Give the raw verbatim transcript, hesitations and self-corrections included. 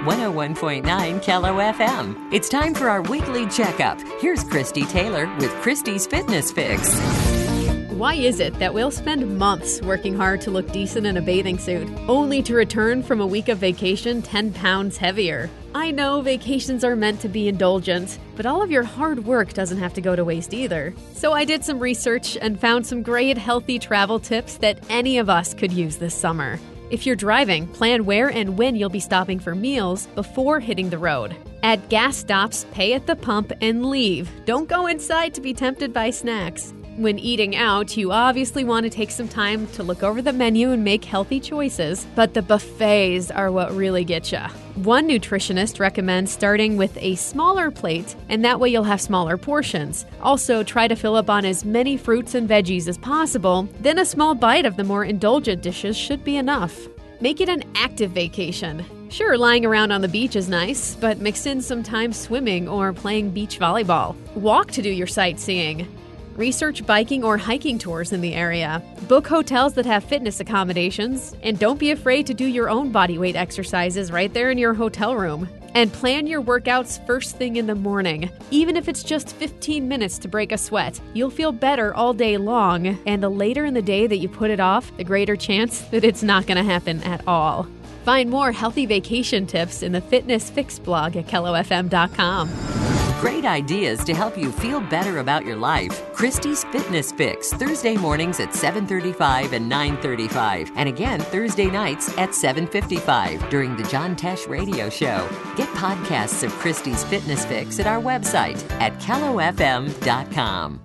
one oh one point nine Kello F M. It's time for our weekly checkup. Here's Christy Taylor with Christy's Fitness Fix. Why is it that we'll spend months working hard to look decent in a bathing suit, only to return from a week of vacation ten pounds heavier? I know vacations are meant to be indulgent, but all of your hard work doesn't have to go to waste either. So I did some research and found some great healthy travel tips that any of us could use this summer. If you're driving, plan where and when you'll be stopping for meals before hitting the road. At gas stops, pay at the pump and leave. Don't go inside to be tempted by snacks. When eating out, you obviously want to take some time to look over the menu and make healthy choices, but the buffets are what really get ya. One nutritionist recommends starting with a smaller plate, and that way you'll have smaller portions. Also, try to fill up on as many fruits and veggies as possible, then a small bite of the more indulgent dishes should be enough. Make it an active vacation. Sure, lying around on the beach is nice, but mix in some time swimming or playing beach volleyball. Walk to do your sightseeing. Research biking or hiking tours in the area. Book hotels that have fitness accommodations. And don't be afraid to do your own bodyweight exercises right there in your hotel room. And plan your workouts first thing in the morning. Even if it's just fifteen minutes to break a sweat, you'll feel better all day long. And the later in the day that you put it off, the greater chance that it's not going to happen at all. Find more healthy vacation tips in the Fitness Fix blog at Kello F M dot com. Great ideas to help you feel better about your life. Christy's Fitness Fix, Thursday mornings at seven thirty-five and nine thirty-five. And again, Thursday nights at seven fifty-five during the John Tesh Radio Show. Get podcasts of Christy's Fitness Fix at our website at Kello F M dot com.